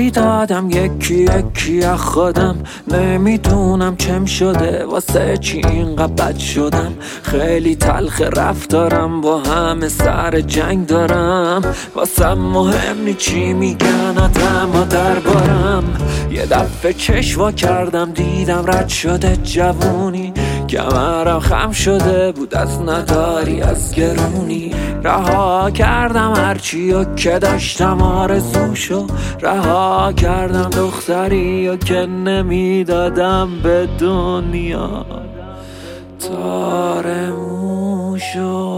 یاری دادم یکی یکی از خودم، نمیدونم چم شده واسه چی اینقدر بد شدم. خیلی تلخ رفتارم با همه سر جنگ دارم، واسه مهم نی چی میگن آدما دربارم. یه دفعه چشوا کردم دیدم رد شده جوونی، کمرم خم شده بود از نداری از گرونی. رها کردم هرچی و که داشتم آرزوشو، رها کردم دختری و که نمیدادم به دنیا تارموشو.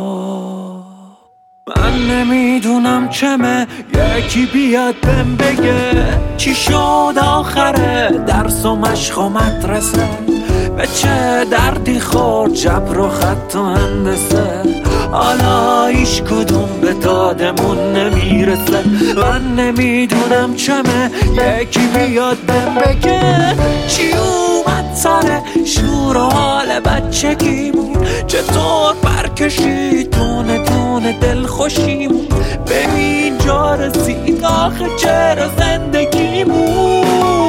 من نمیدونم چمه یکی بیاد بهم بگه چی شد آخره درس و مشق و مدرسه، به چه دردی خورد جبر و خط و هندسه. حالا هیچ کدوم به دادمون نمیرسه. من نمیدونم چمه یکی بیاد بهم بگه چی اومد سر شور و حال بچگیمون، چطور برکشید تونه تونه دل خوشیمون، به اینجا رسید آخه چرا زندگیمون.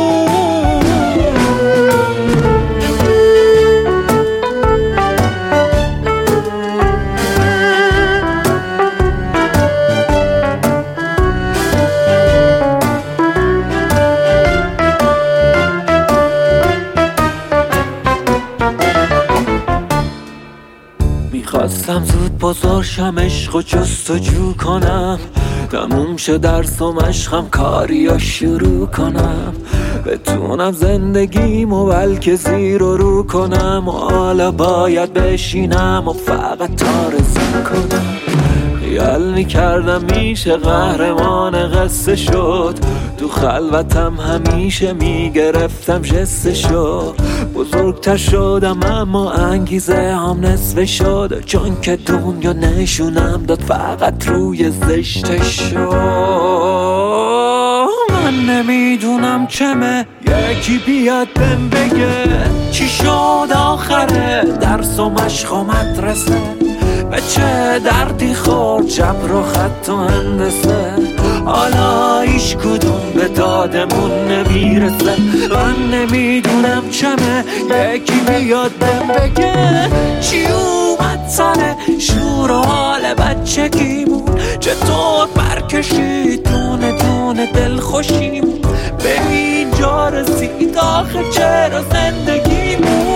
میخواستم زود بزرشم عشق و جستجو کنم، تموم شد درس و مشقم کاری و شروع کنم، بتونم زندگیمو بلکه زیر و رو کنم. و حالا باید بشینم و فقط آرزو کنم. خیال میکردم میشه قهرمان قصه شد، تو خلوتم همیشه میگرفتم جسته شد. بزرگتر شدم اما انگیزه هم نصفه شد، چون که دنیا نشونم داد فقط روی زشته شد. من نمیدونم چمه یکی بیاد بهم بگه چی شد آخره درس و مشق و مدرسه، به چه دردی خورد جبر و خط و هندسه. حالا هیچ کدوم به دادمون نمیرسه. من نمیدونم چمه یکی بیاد بهم بگه چی اومد سر شور و حال بچگیمون، چطور برکشید تونه تونه دل خوشیمون، به اینجا رسید آخه چرا زندگیمون.